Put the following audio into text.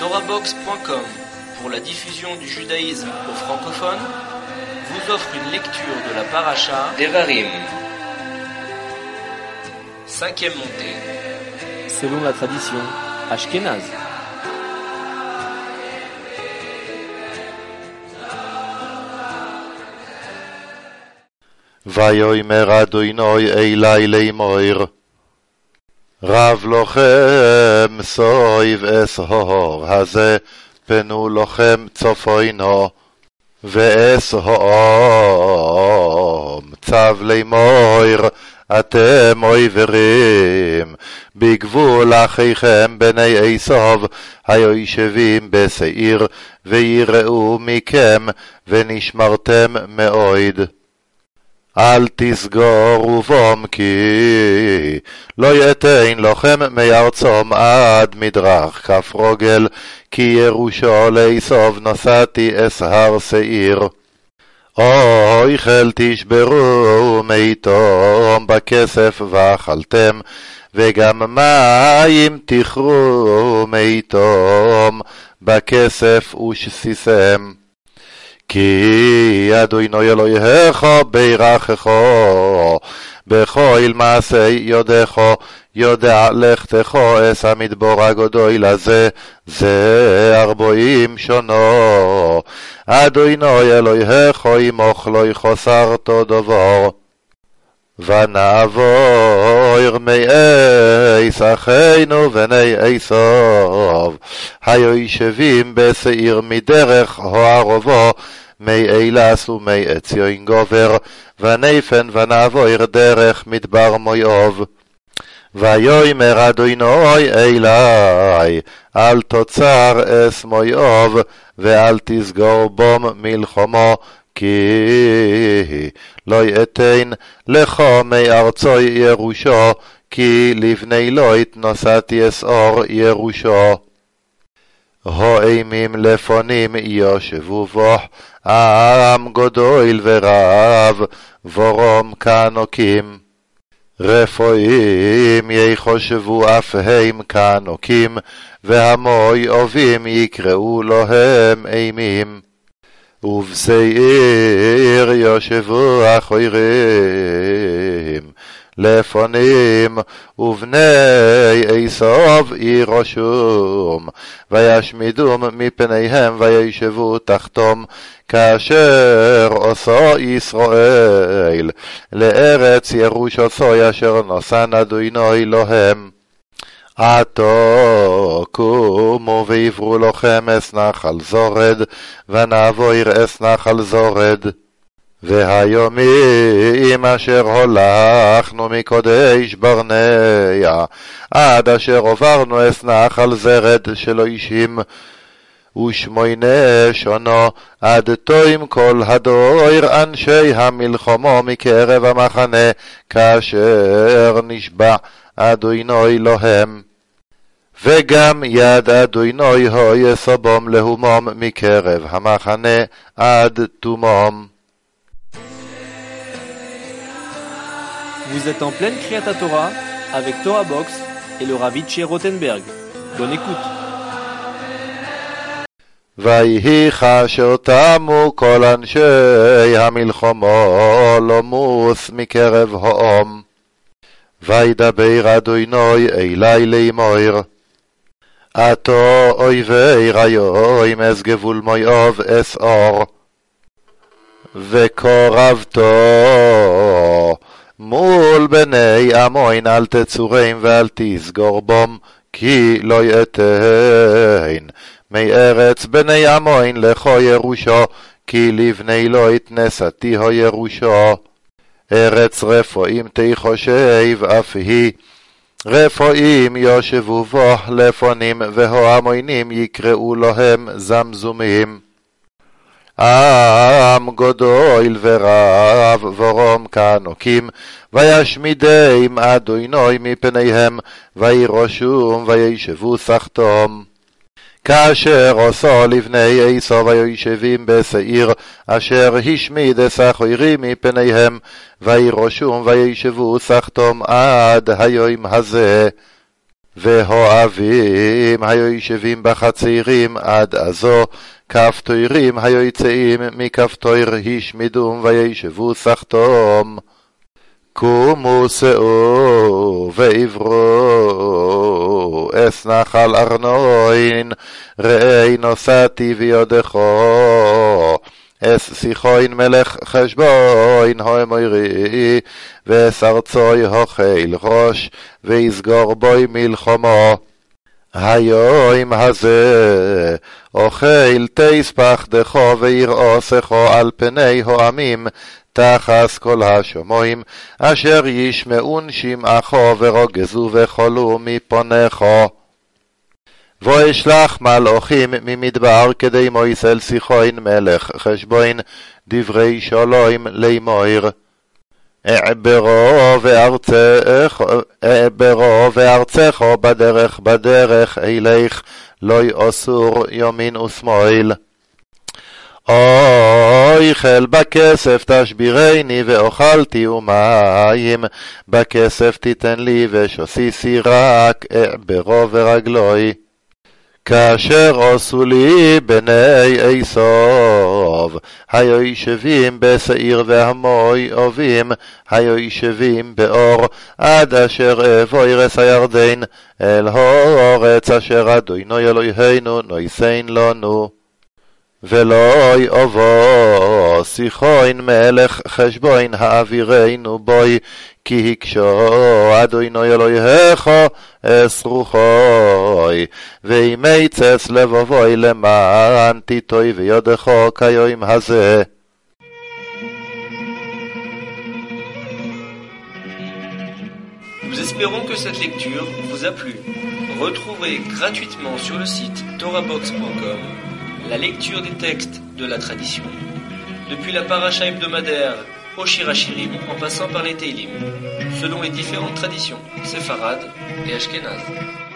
TorahBox.com, pour la diffusion du judaïsme aux francophones, vous offre une lecture de la paracha Devarim. 5e montée. Selon la tradition ashkénaze. ויאמר אדוני אלי לאמור רב לכם סביב ההר הזה פנו לכם צפונו ואסהום צב לאמור אתם עברים בגבול אחיכם בני עשיו היושבים בשעיר ויראו מכם ונשמרתם מאוד אל תסגורו בום כי לא יתן לכם מארצום עד מדרך כף רגל כי ירושו לעשו נשאתי אסהר שעיר אוכל תשברו מאיתום בכסף ואכלתם וגם מים תכרו מאיתום בכסף ושסיסם כי אדוני אלוהיך בירכך בכל מעשה ידך יודע לכתך אס המדבור הגדול הזה זה 40 שנה אדוני אלוהיך עמך לא יחסרת דבר ונעבור מאיס אחינו בני עשיו היושבים בשעיר מדרך הערבה מאילס ומעציון גובר ונפן ונעבור דרך מדבר מואב ויאמר אדוני אלי אל תוצר אס מואב ואל תסגור בום מלחמו כי לא יתן לך מארצו ירושו כי לבני לוט נשאתי אסעור ירושו האימים לפונים יושבו בו עם גדול ורב ורום כנוקים רפואים יחשבו אף הם כנוקים והמואבים יקראו להם אימים ובשעיר יושבו אחרים לפונים ובני עשיו ירשום וישמידום מפניהם וישבו תחתום כאשר עשו ישראל לארץ ירושתו אשר נשא אדוני להם עתו קומו ועברו לכם אס נחל זורד ונעבור אס נחל זורד והיומים אשר הולכנו מקודש ברנע עד אשר עברנו אס נחל זרד שלו אישים ושמונה שונו עד תוים כל הדויר אנשי המלחמו מקרב המחנה כאשר נשבע אדוני להם וגם יד אדוני הוי סבום להומום מקרב המחנה עד תומום. Vous êtes en pleine Kriyat Torah avec TorahBox et le Rav Itcher Rothenberg. Bonne écoute. ויהי כאשר תמו כל אנשי המלחמה למוס מקרב העם וידבר אדוני אלי לאמור עתה אויבי רעים אס גבול מואב אסעור וקרבתו מול בני עמון אל תצורם ואל תסגור בום כי לא יתן מארץ בני עמון לך ירושו כי לבני לוט נשאתי ירושו ארץ רפואים תחשב אף היא רפואים יושבו בו לפונים והעמונים יקראו להם זמזומים עם גדול ורב ורום כנוקים וישמידם אדוני מפניהם וירשום וישבו תחתום כאשר עשו לבני עשיו היושבים בשעיר אשר השמיד השחורים מפניהם וירשום וישבו תחתום עד היום הזה והאבים היושבים בחצירים עד עזו, כפתוירים היוצאים מכפתויר השמידום וישבו סחתום. קומו שאו ועברו אס נחל ארנוין, ראי נוסעתי ויודכו אס סיחוין מלך חשבוין הומוירי, ואס ארצוי הוחיל ראש ויסגור בוי מלחמו. היום הזה אוכל תספח דכו ויראוסכו על פני העמים תחס כל השומעים, אשר ישמעון שמעכו ורוגזו וחולו מפונכו. ואשלח מלאכים ממדבר כדי מויסל סיחוין מלך חשבוין דברי שלום לאמור. אעברו וארצךו בדרך אילך, לא יאסור ימין ושמאל. אוכל בכסף תשבירני ואוכלתי ומים, בכסף תיתן לי ושוסיסי רק אעברו ורגלוי. כאשר עשו לי בני עשוב, היושבים בשעיר והמוי אובים, היושבים באור, עד אשר אבוא ירס הירדן, אל הארץ אשר אדוני אלוהינו נויסן לנו. ולא יבוא סיחוין מלך חשבוין האווירנו בוי, כי הקשו אדוני אלוהיך אס רוחוי, וימצס לבבוי למען תיטוי ויודכו כיום הזה. Nous espérons que cette lecture vous a plu. Retrouvez gratuitement sur le site torahbox.com la lecture des textes de la tradition, depuis la paracha hebdomadaire au Shirachirim en passant par les Teilim, selon les différentes traditions séfarades et ashkénazes.